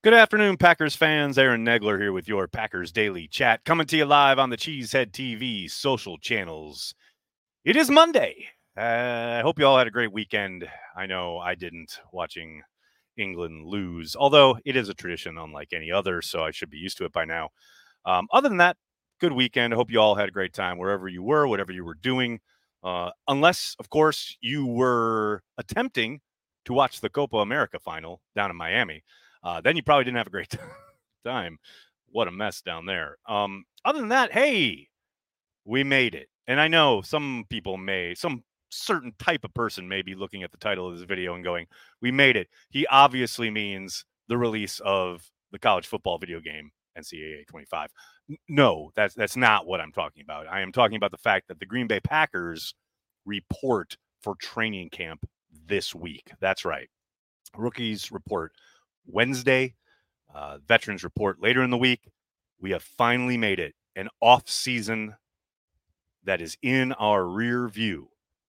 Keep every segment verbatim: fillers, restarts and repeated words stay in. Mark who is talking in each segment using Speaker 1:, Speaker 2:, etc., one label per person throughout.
Speaker 1: Good afternoon, Packers fans. Aaron Negler here with your Packers Daily Chat, coming to you live on the Cheesehead T V social channels. It is Monday. Uh, I hope you all had a great weekend. I know I didn't, watching England lose, although it is a tradition unlike any other, so I should be used to it by now. Um, other than that, good weekend. I hope you all had a great time wherever you were, whatever you were doing. Uh, unless, of course, you were attempting to watch the Copa America final down in Miami. Uh, then you probably didn't have a great time. What a mess down there. Um, other than that, hey, we made it. And I know some people may, some certain type of person may be looking at the title of this video and going, we made it. He obviously means the release of the college football video game, N C double A twenty-five. No, that's that's not what I'm talking about. I am talking about the fact that the Green Bay Packers report for training camp this week. That's right. Rookies report Wednesday, uh, veterans report later in the week. We have finally made it. An off season that is in our rear view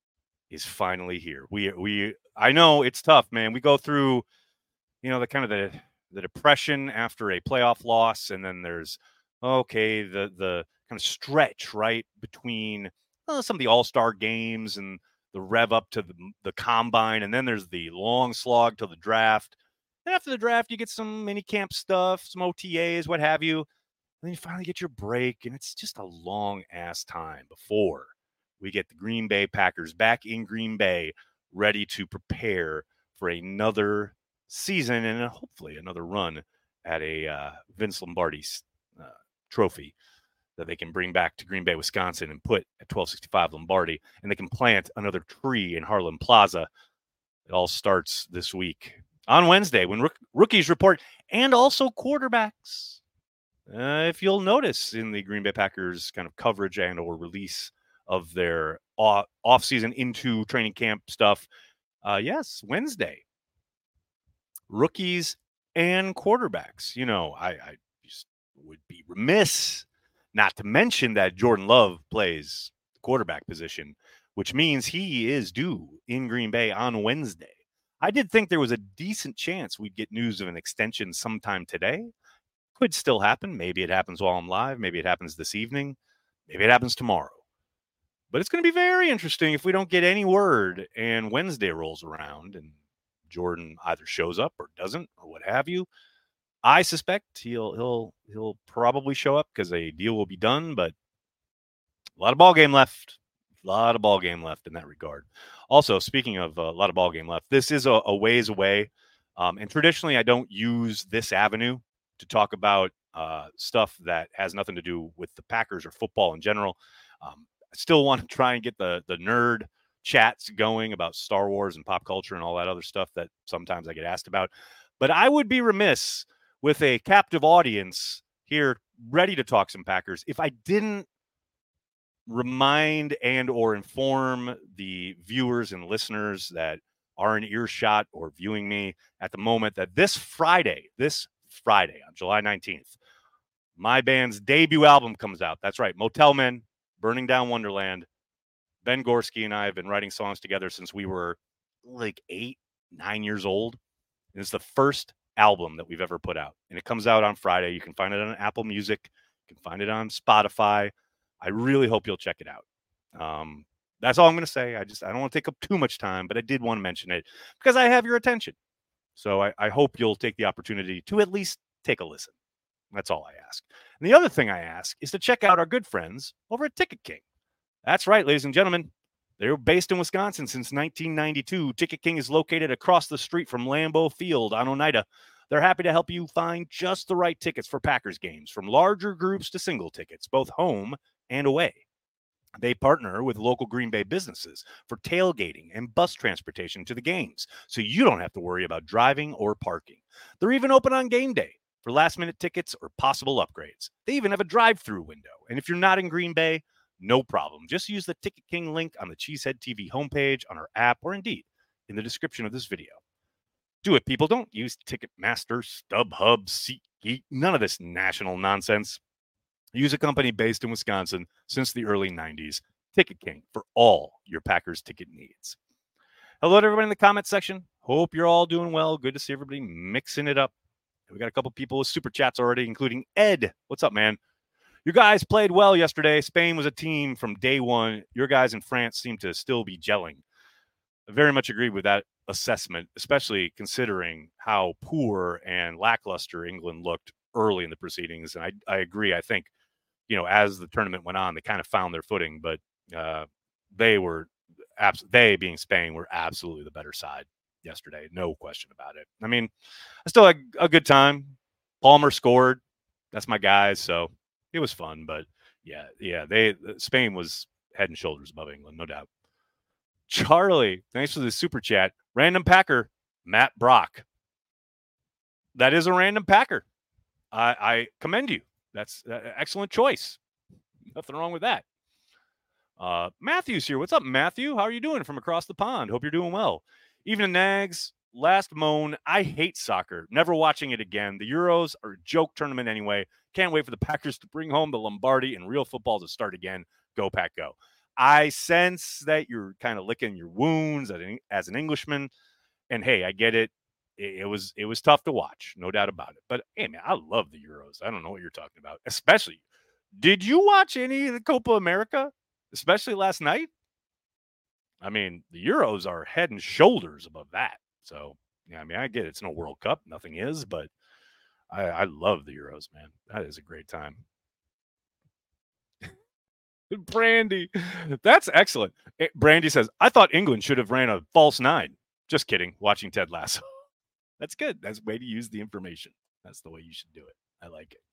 Speaker 1: is finally here. We we I know it's tough, man. We go through, you know, the kind of the the depression after a playoff loss, and then there's okay the the kind of stretch right between uh, some of the all-star games and the rev up to the, the combine, and then there's the long slog to the draft. And after the draft, you get some mini camp stuff, some O T As, what have you. And then you finally get your break, and it's just a long ass time before we get the Green Bay Packers back in Green Bay, ready to prepare for another season and hopefully another run at a uh, Vince Lombardi uh, trophy that they can bring back to Green Bay, Wisconsin, and put at twelve sixty-five Lombardi, and they can plant another tree in Harlan Plaza. It all starts this week on Wednesday when rook- rookies report, and also quarterbacks. Uh, if you'll notice in the Green Bay Packers kind of coverage and or release of their off, off-season into training camp stuff, uh, yes, Wednesday, rookies and quarterbacks. You know, I, I just would be remiss not to mention that Jordan Love plays the quarterback position, which means he is due in Green Bay on Wednesday. I did think there was a decent chance we'd get news of an extension sometime today. Could still happen. Maybe it happens while I'm live. Maybe it happens this evening. Maybe it happens tomorrow. But it's going to be very interesting if we don't get any word and Wednesday rolls around and Jordan either shows up or doesn't or what have you. I suspect he'll he'll he'll probably show up because a deal will be done, but a lot of ball game left. A lot of ball game left in that regard. Also, speaking of a lot of ball game left, this is a, a ways away. Um, and traditionally, I don't use this avenue to talk about uh, stuff that has nothing to do with the Packers or football in general. Um, I still want to try and get the the nerd chats going about Star Wars and pop culture and all that other stuff that sometimes I get asked about. But I would be remiss with a captive audience here ready to talk some Packers if I didn't remind and or inform the viewers and listeners that are in earshot or viewing me at the moment that this Friday, this Friday on July nineteenth, my band's debut album comes out. That's right, Motel Men, Burning Down Wonderland. Ben Gorski and I have been writing songs together since we were like eight, nine years old. And it's the first album that we've ever put out. And it comes out on Friday. You can find it on Apple Music. You can find it on Spotify. I really hope you'll check it out. Um, that's all I'm going to say. I just, I don't want to take up too much time, but I did want to mention it because I have your attention. So I, I hope you'll take the opportunity to at least take a listen. That's all I ask. And the other thing I ask is to check out our good friends over at Ticket King. That's right, ladies and gentlemen. They're based in Wisconsin since nineteen ninety-two. Ticket King is located across the street from Lambeau Field on Oneida. They're happy to help you find just the right tickets for Packers games, from larger groups to single tickets, both home and away. They partner with local Green Bay businesses for tailgating and bus transportation to the games, so you don't have to worry about driving or parking. They're even open on game day for last-minute tickets or possible upgrades. They even have a drive-through window. And if you're not in Green Bay, no problem. Just use the Ticket King link on the Cheesehead T V homepage, on our app, or indeed in the description of this video. Do it, people. Don't use Ticketmaster, StubHub, SeatGeek, none of this national nonsense. Use a company based in Wisconsin since the early nineties, Ticket King, for all your Packers ticket needs. Hello to everybody in the comment section. Hope you're all doing well. Good to see everybody mixing it up. We got a couple people with super chats already, including Ed. What's up, man? You guys played well yesterday. Spain was a team from day one. Your guys in France seem to still be gelling. I very much agree with that assessment, especially considering how poor and lackluster England looked early in the proceedings. And I, I agree. I think, you know, as the tournament went on, they kind of found their footing, but uh, they were, abs- they being Spain, were absolutely the better side yesterday. No question about it. I mean, I still had a good time. Palmer scored. That's my guys. So it was fun, but yeah, yeah, they Spain was head and shoulders above England, no doubt. Charlie, thanks for the super chat. Random Packer, Matt Brock. That is a random Packer. I, I commend you. That's an excellent choice. Nothing wrong with that. Uh, Matthew's here. What's up, Matthew? How are you doing from across the pond? Hope you're doing well. Even Nags, last moan. I hate soccer. Never watching it again. The Euros are a joke tournament anyway. Can't wait for the Packers to bring home the Lombardi and real football to start again. Go, Pack, go. I sense that you're kind of licking your wounds as an, as an Englishman. And, hey, I get it. it. It was it was tough to watch, no doubt about it. But, hey, man, I love the Euros. I don't know what you're talking about. Especially, did you watch any of the Copa America, especially last night? I mean, the Euros are head and shoulders above that. So, yeah, I mean, I get it. It's no World Cup. Nothing is, but I, I love the Euros, man. That is a great time. Brandy, that's excellent. Brandy says, I thought England should have ran a false nine. Just kidding. Watching Ted Lasso. That's good. That's the way to use the information. That's the way you should do it. I like it.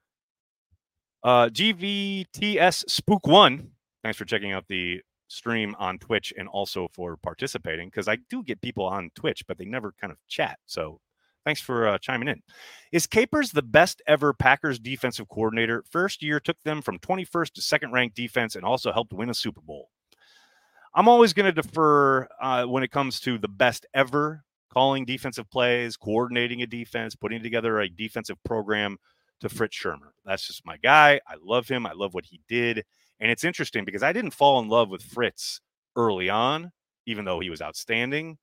Speaker 1: Uh, G V T S Spook One. Thanks for checking out the stream on Twitch and also for participating, because I do get people on Twitch, but they never kind of chat. So thanks for uh, chiming in. Is Capers the best ever Packers defensive coordinator? First year took them from twenty-first to second ranked defense and also helped win a Super Bowl. I'm always going to defer uh, when it comes to the best ever calling defensive plays, coordinating a defense, putting together a defensive program to Fritz Shurmur. That's just my guy. I love him. I love what he did. And it's interesting because I didn't fall in love with Fritz early on, even though he was outstanding.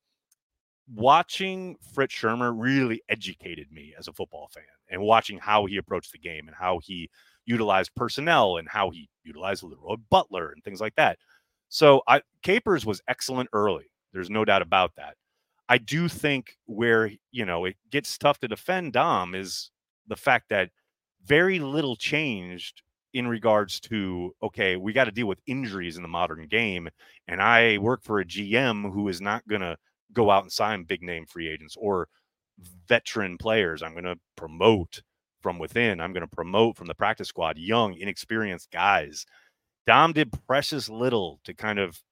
Speaker 1: Watching Fritz Shurmur really educated me as a football fan, and watching how he approached the game and how he utilized personnel and how he utilized Leroy Butler and things like that. So I, Capers was excellent early. There's no doubt about that. I do think where, you know, it gets tough to defend Dom is the fact that very little changed in regards to, okay, we got to deal with injuries in the modern game. And I work for a G M who is not going to go out and sign big name free agents or veteran players. I'm going to promote from within. I'm going to promote from the practice squad, young, inexperienced guys. Dom did precious little to kind of,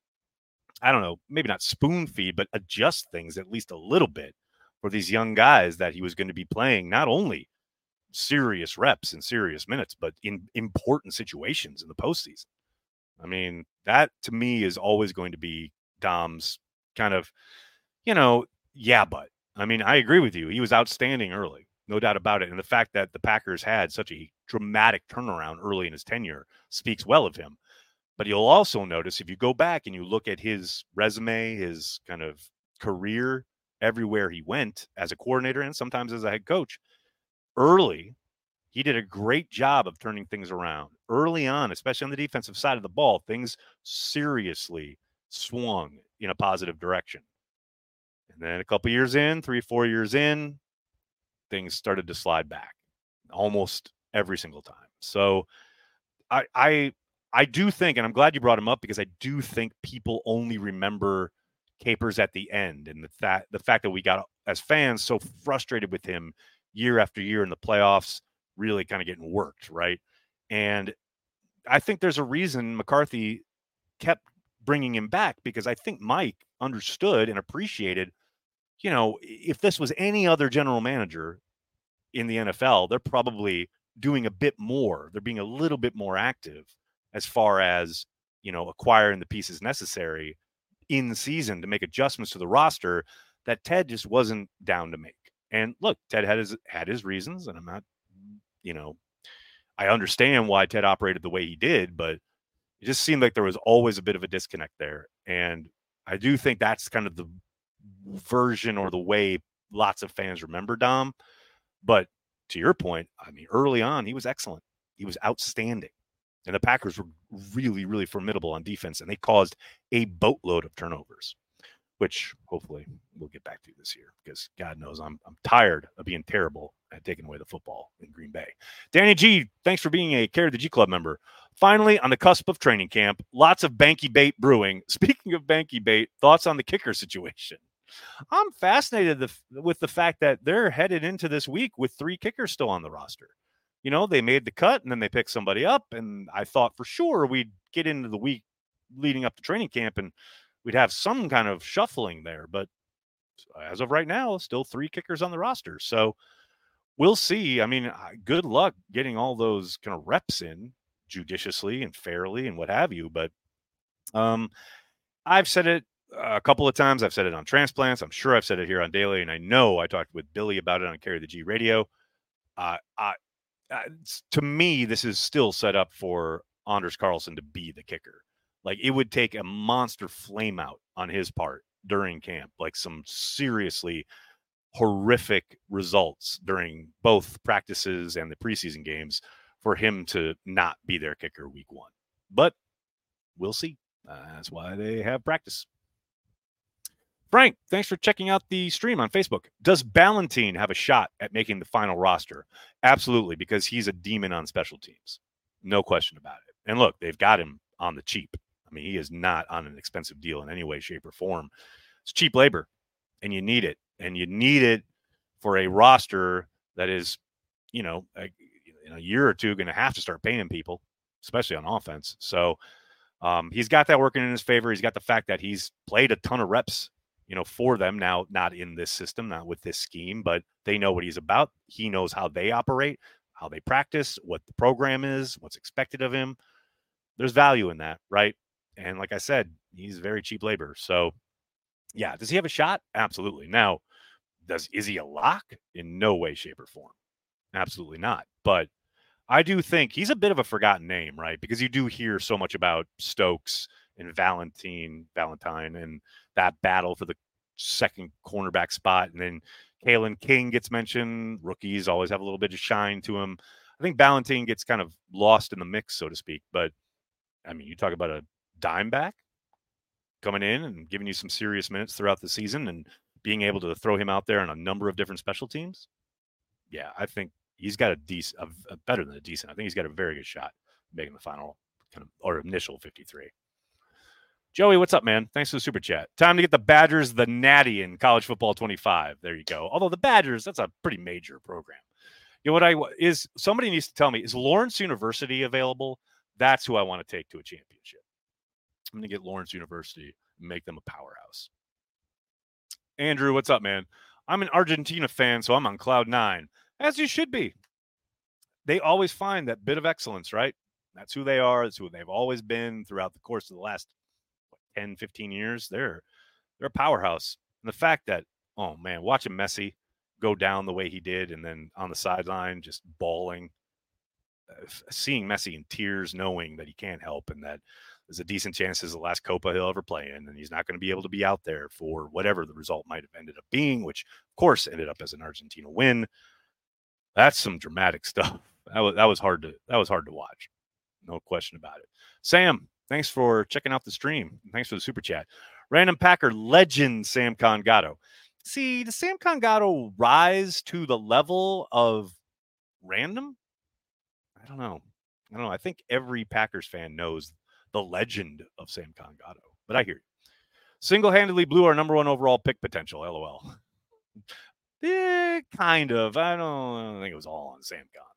Speaker 1: I don't know, maybe not spoon feed, but adjust things at least a little bit for these young guys that he was going to be playing, not only serious reps and serious minutes, but in important situations in the postseason. I mean, that to me is always going to be Dom's kind of, you know, yeah, but I mean, I agree with you. He was outstanding early, no doubt about it. And the fact that the Packers had such a dramatic turnaround early in his tenure speaks well of him. But you'll also notice if you go back and you look at his resume, his kind of career everywhere he went as a coordinator and sometimes as a head coach, early, he did a great job of turning things around. Early on, especially on the defensive side of the ball, things seriously swung in a positive direction. And then a couple years in, three, four years in, things started to slide back almost every single time. So I, I, I do think, and I'm glad you brought him up because I do think people only remember Capers at the end, and the fact the fact that we got as fans so frustrated with him year after year in the playoffs, really kind of getting worked, right? And I think there's a reason McCarthy kept bringing him back, because I think Mike understood and appreciated, you know, if this was any other general manager in the N F L, they're probably doing a bit more. They're being a little bit more active as far as, you know, acquiring the pieces necessary in the season to make adjustments to the roster that Ted just wasn't down to make. And look, Ted had his had his reasons, and I'm not, you know, I understand why Ted operated the way he did, but it just seemed like there was always a bit of a disconnect there. And I do think that's kind of the version or the way lots of fans remember Dom. But to your point, I mean, early on, he was excellent. He was outstanding. And the Packers were really, really formidable on defense, and they caused a boatload of turnovers, which hopefully we'll get back to this year because God knows I'm I'm tired of being terrible at taking away the football in Green Bay. Danny G, thanks for being a Care the G Club member. Finally, on the cusp of training camp, lots of banky bait brewing. Speaking of banky bait, thoughts on the kicker situation? I'm fascinated the, with the fact that they're headed into this week with three kickers still on the roster. You know, they made the cut and then they picked somebody up. And I thought for sure we'd get into the week leading up to training camp and we'd have some kind of shuffling there. But as of right now, still three kickers on the roster. So we'll see. I mean, good luck getting all those kind of reps in judiciously and fairly and what have you. But um, I've said it a couple of times. I've said it on Transplants. I'm sure I've said it here on Daily. And I know I talked with Billy about it on Carry the G Radio. Uh, I, uh, to me, this is still set up for Anders Carlson to be the kicker. Like, it would take a monster flame out on his part during camp, like some seriously horrific results during both practices and the preseason games for him to not be their kicker week one. But we'll see. Uh, that's why they have practice. Frank, thanks for checking out the stream on Facebook. Does Ballentine have a shot at making the final roster? Absolutely, because he's a demon on special teams. No question about it. And look, they've got him on the cheap. I mean, he is not on an expensive deal in any way, shape, or form. It's cheap labor, and you need it. And you need it for a roster that is, you know, a, in a year or two going to have to start paying people, especially on offense. So um, he's got that working in his favor. He's got the fact that he's played a ton of reps, you know, for them now, not in this system, not with this scheme, but they know what he's about. He knows how they operate, how they practice, what the program is, what's expected of him. There's value in that, right? And like I said, he's very cheap labor. So yeah, does he have a shot? Absolutely. Now, does is he a lock? In no way, shape, or form. Absolutely not. But I do think he's a bit of a forgotten name, right? Because you do hear so much about Stokes and Valentine, Valentine, and that battle for the second cornerback spot. And then Kalen King gets mentioned. Rookies always have a little bit of shine to him. I think Valentine gets kind of lost in the mix, so to speak. But, I mean, you talk about a dime back coming in and giving you some serious minutes throughout the season and being able to throw him out there on a number of different special teams. Yeah, I think he's got a decent, a, a better than a decent. I think he's got a very good shot making the final kind of or initial fifty-three. Joey, what's up, man? Thanks for the super chat. Time to get the Badgers the natty in college football twenty-five. There you go. Although the Badgers, that's a pretty major program. You know what I is somebody needs to tell me, is Lawrence University available? That's who I want to take to a championship. I'm going to get Lawrence University and make them a powerhouse. Andrew, what's up, man? I'm an Argentina fan, so I'm on cloud nine, as you should be. They always find that bit of excellence, right? That's who they are. That's who they've always been throughout the course of the last what, ten, fifteen years. They're they're a powerhouse. And the fact that, oh, man, watching Messi go down the way he did and then on the sideline just bawling, uh, seeing Messi in tears, knowing that he can't help and that there's a decent chance this is the last Copa he'll ever play in, and he's not going to be able to be out there for whatever the result might have ended up being, which, of course, ended up as an Argentina win. That's some dramatic stuff. That was that was hard to that was hard to watch, no question about it. Sam, thanks for checking out the stream. Thanks for the super chat. Random Packer legend Sam Congato. See, does Sam Congato rise to the level of random? I don't know. I don't know. I think every Packers fan knows the legend of Sam Congato, but I hear you. Single-handedly blew our number one overall pick potential, LOL. Eh, kind of. I don't, I don't think it was all on Sam Con,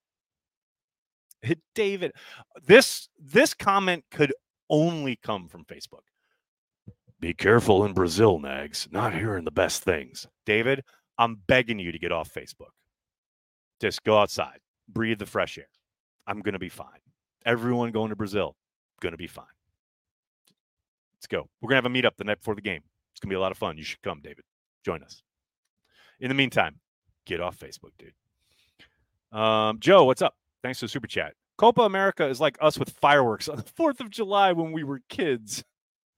Speaker 1: though. David, this this comment could only come from Facebook. Be careful in Brazil, Nags. Not hearing the best things. David, I'm begging you to get off Facebook. Just go outside. Breathe the fresh air. I'm going to be fine. Everyone going to Brazil, going to be fine. Let's go. We're going to have a meetup the night before the game. It's going to be a lot of fun. You should come, David. Join us. In the meantime, get off Facebook, dude. Um, Joe, what's up? Thanks for the super chat. Copa America is like us with fireworks on the fourth of July when we were kids.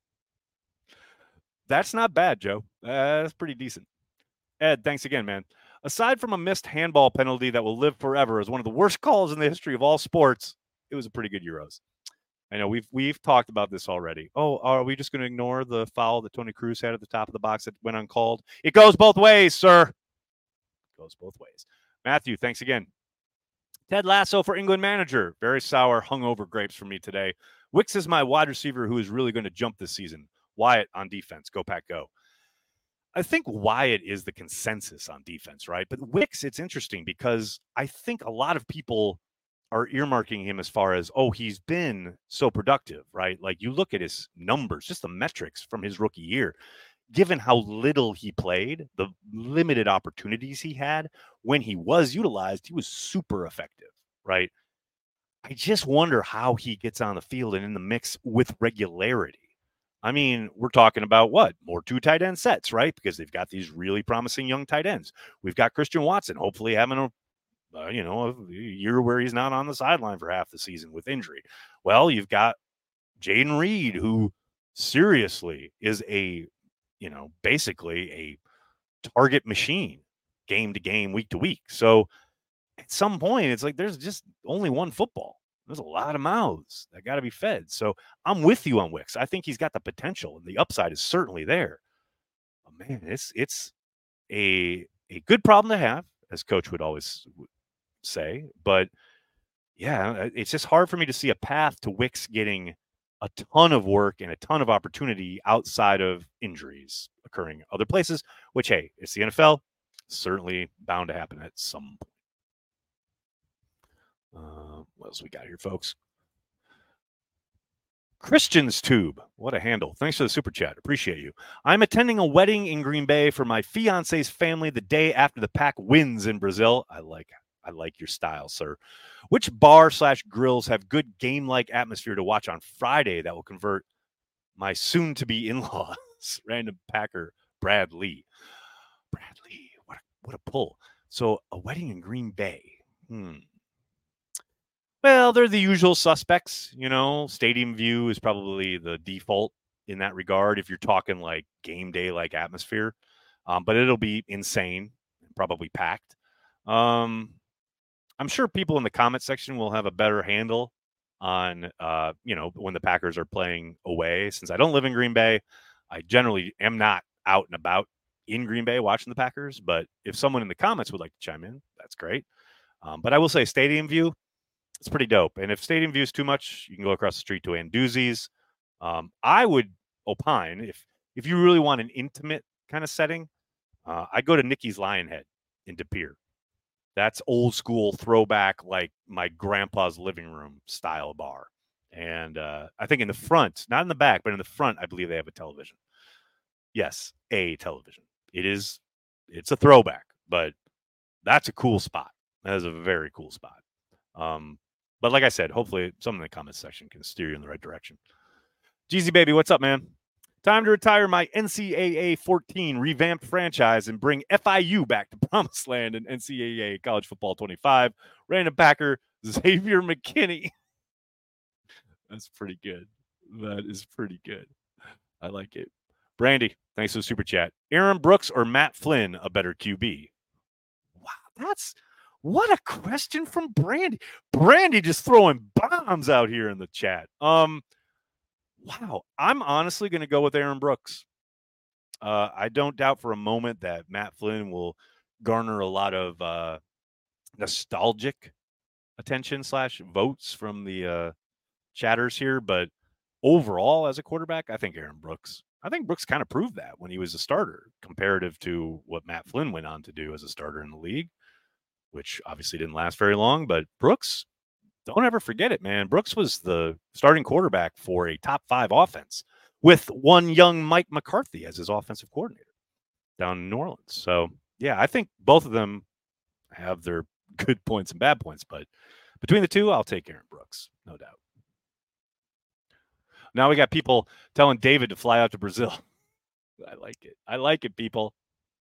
Speaker 1: That's not bad, Joe. Uh, that's pretty decent. Ed, thanks again, man. Aside from a missed handball penalty that will live forever as one of the worst calls in the history of all sports, it was a pretty good Euros. I know we've we've talked about this already. Oh, are we just going to ignore the foul that Tony Cruz had at the top of the box that went uncalled? It goes both ways, sir. It goes both ways. Matthew, thanks again. Ted Lasso for England manager. Very sour, hungover grapes for me today. Wicks is my wide receiver who is really going to jump this season. Wyatt on defense. Go, Pack, go. I think Wyatt is the consensus on defense, right? But Wicks, it's interesting because I think a lot of people are earmarking him as far as, oh, he's been so productive, right? Like you look at his numbers, just the metrics from his rookie year, given how little he played, the limited opportunities he had, when he was utilized, he was super effective, right? I just wonder how he gets on the field and in the mix with regularity. I mean, we're talking about what? More two tight end sets, right? Because they've got these really promising young tight ends. We've got Christian Watson, hopefully having a, uh, you know, a year where he's not on the sideline for half the season with injury. Well, you've got Jayden Reed, who seriously is a, you know, basically a target machine game to game, week to week. So at some point, it's like there's just only one football. There's a lot of mouths that got to be fed. So I'm with you on Wicks. I think he's got the potential, and the upside is certainly there. But man, it's it's a a good problem to have, as Coach would always say. But yeah, it's just hard for me to see a path to Wicks getting a ton of work and a ton of opportunity outside of injuries occurring other places. Which, hey, it's the N F L. Certainly bound to happen at some point. Uh, what else we got here, folks? Christian's Tube. What a handle. Thanks for the super chat. Appreciate you. I'm attending a wedding in Green Bay for my fiance's family the day after the Pack wins in Brazil. I like I like your style, sir. Which bar slash grills have good game-like atmosphere to watch on Friday that will convert my soon-to-be in-laws? Random Packer, Brad Lee. Brad Lee, what a, what a pull. So a wedding in Green Bay. Hmm. Well, they're the usual suspects, you know. Stadium view is probably the default in that regard if you're talking like game day like atmosphere. Um, but it'll be insane, probably packed. Um, I'm sure people in the comment section will have a better handle on, uh, you know, when the Packers are playing away. Since I don't live in Green Bay, I generally am not out and about in Green Bay watching the Packers. But if someone in the comments would like to chime in, that's great. Um, but I will say stadium view, it's pretty dope. And if stadium view is too much, you can go across the street to Anduzzi's. Um, I would opine, if if you really want an intimate kind of setting, uh, I go to Nikki's Lionhead in De Pere. That's old school throwback, like my grandpa's living room style bar. And uh, I think in the front, not in the back, but in the front, I believe they have a television. Yes, a television. It is, it's a throwback, but that's a cool spot. That is a very cool spot. Um, But like I said, hopefully someone in the comments section can steer you in the right direction. Jeezy Baby, what's up, man? Time to retire my N C double A fourteen revamped franchise and bring F I U back to promised land in N C double A College Football twenty-five. Random Packer, Xavier McKinney. That's pretty good. That is pretty good. I like it. Brandy, thanks for the super chat. Aaron Brooks or Matt Flynn, a better Q B? Wow, that's... What a question from Brandy. Brandy just throwing bombs out here in the chat. Um, wow. I'm honestly going to go with Aaron Brooks. Uh, I don't doubt for a moment that Matt Flynn will garner a lot of uh, nostalgic attention slash votes from the uh, chatters here. But overall, as a quarterback, I think Aaron Brooks. I think Brooks kind of proved that when he was a starter comparative to what Matt Flynn went on to do as a starter in the league, which obviously didn't last very long. But Brooks, don't ever forget it, man. Brooks was the starting quarterback for a top five offense with one young Mike McCarthy as his offensive coordinator down in New Orleans. So, yeah, I think both of them have their good points and bad points. But between the two, I'll take Aaron Brooks, no doubt. Now we got people telling David to fly out to Brazil. I like it. I like it, people.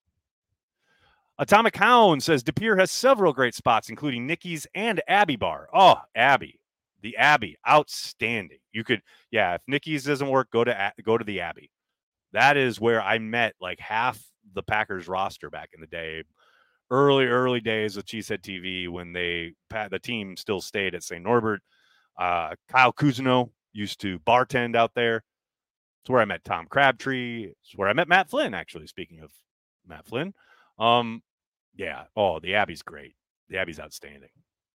Speaker 1: Atomic Hound says De Pere has several great spots, including Nikki's and Abbey Bar. Oh, Abbey, the Abbey, outstanding. You could, yeah, if Nikki's doesn't work, go to go to the Abbey. That is where I met like half the Packers roster back in the day. early, early days of Cheesehead T V when they the team still stayed at Saint Norbert. Uh, Kyle Cousineau used to bartend out there. It's where I met Tom Crabtree. It's where I met Matt Flynn, actually, speaking of Matt Flynn. Um, yeah. Oh, the Abbey's great. The Abbey's outstanding.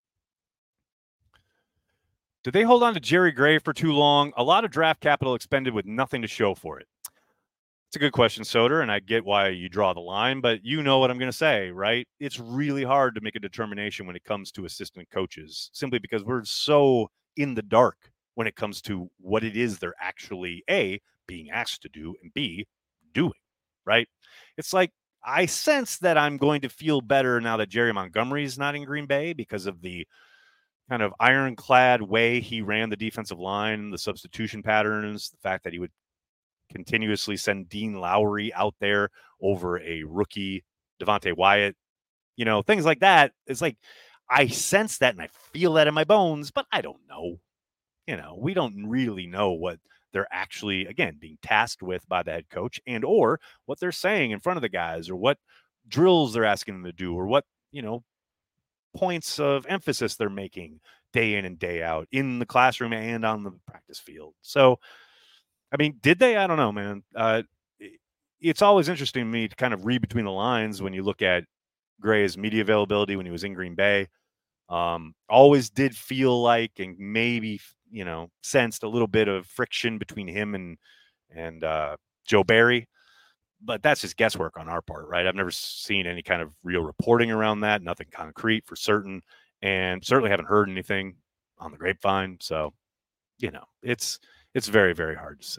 Speaker 1: Did they hold on to Jerry Gray for too long? A lot of draft capital expended with nothing to show for it. It's a good question, Soder, and I get why you draw the line, but you know what I'm going to say, right? It's really hard to make a determination when it comes to assistant coaches, simply because we're so in the dark when it comes to what it is they're actually, A, being asked to do, and B, doing, right? It's like, I sense that I'm going to feel better now that Jerry Montgomery is not in Green Bay because of the kind of ironclad way he ran the defensive line, the substitution patterns, the fact that he would continuously send Dean Lowry out there over a rookie Devontae Wyatt, you know, things like that. It's like, I sense that and I feel that in my bones, but I don't know. You know, we don't really know what they're actually, again, being tasked with by the head coach and or what they're saying in front of the guys or what drills they're asking them to do or what, you know, points of emphasis they're making day in and day out in the classroom and on the practice field. So, I mean, did they? I don't know, man. Uh, it's always interesting to me to kind of read between the lines when you look at Gray's media availability when he was in Green Bay. Um, always did feel like and maybe, you know, sensed a little bit of friction between him and and uh, Joe Barry. But that's just guesswork on our part, right? I've never seen any kind of real reporting around that, nothing concrete for certain, and certainly haven't heard anything on the grapevine. So, you know, it's it's very, very hard to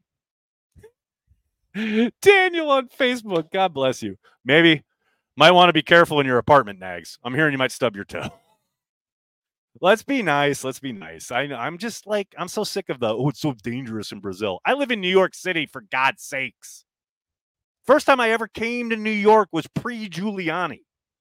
Speaker 1: see. Daniel on Facebook, God bless you. Maybe might want to be careful in your apartment, Nags. I'm hearing you might stub your toe. Let's be nice. Let's be nice. I know. I'm just like, I'm so sick of the, oh, it's so dangerous in Brazil. I live in New York City, for God's sakes. First time I ever came to New York was pre-Giuliani.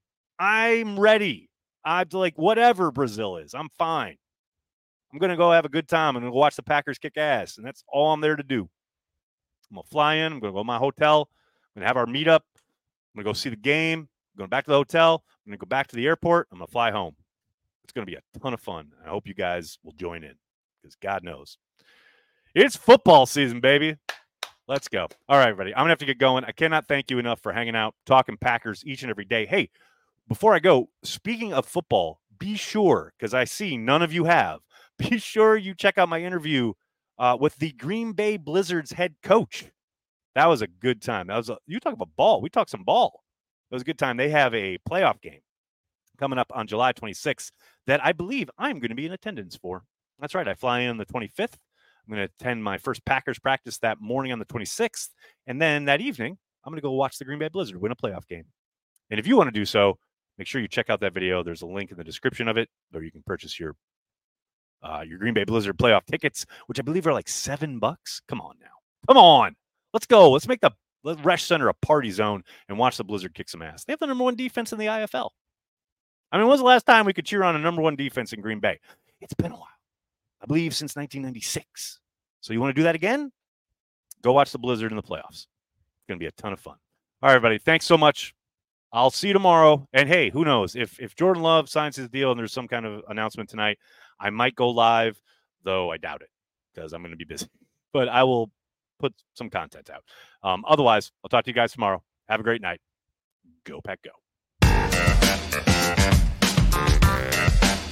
Speaker 1: I'm ready. I'm like, whatever Brazil is, I'm fine. I'm going to go have a good time. I'm going to watch the Packers kick ass, and that's all I'm there to do. I'm going to fly in. I'm going to go to my hotel. I'm going to have our meetup. I'm going to go see the game. I'm going back to the hotel. I'm going to go back to the airport. I'm going to fly home. It's going to be a ton of fun. I hope you guys will join in because God knows. It's football season, baby. Let's go. All right, everybody. I'm going to have to get going. I cannot thank you enough for hanging out, talking Packers each and every day. Hey, before I go, speaking of football, be sure, because I see none of you have, be sure you check out my interview uh, with the Green Bay Blizzards head coach. That was a good time. That was a, you talk about ball. We talked some ball. It was a good time. They have a playoff game coming up on July twenty-sixth that I believe I'm going to be in attendance for. That's right. I fly in on the twenty-fifth. I'm going to attend my first Packers practice that morning on the twenty-sixth. And then that evening, I'm going to go watch the Green Bay Blizzard win a playoff game. And if you want to do so, make sure you check out that video. There's a link in the description of it, or you can purchase your uh, your Green Bay Blizzard playoff tickets, which I believe are like seven bucks. Come on now. Come on. Let's go. Let's make the Resch Center a party zone and watch the Blizzard kick some ass. They have the number one defense in the I F L. I mean, when was the last time we could cheer on a number one defense in Green Bay? It's been a while. I believe since nineteen ninety-six. So you want to do that again? Go watch the Blizzard in the playoffs. It's going to be a ton of fun. All right, everybody. Thanks so much. I'll see you tomorrow. And hey, who knows? If if Jordan Love signs his deal and there's some kind of announcement tonight, I might go live, though I doubt it because I'm going to be busy. But I will put some content out. Um, otherwise, I'll talk to you guys tomorrow. Have a great night. Go Pack Go.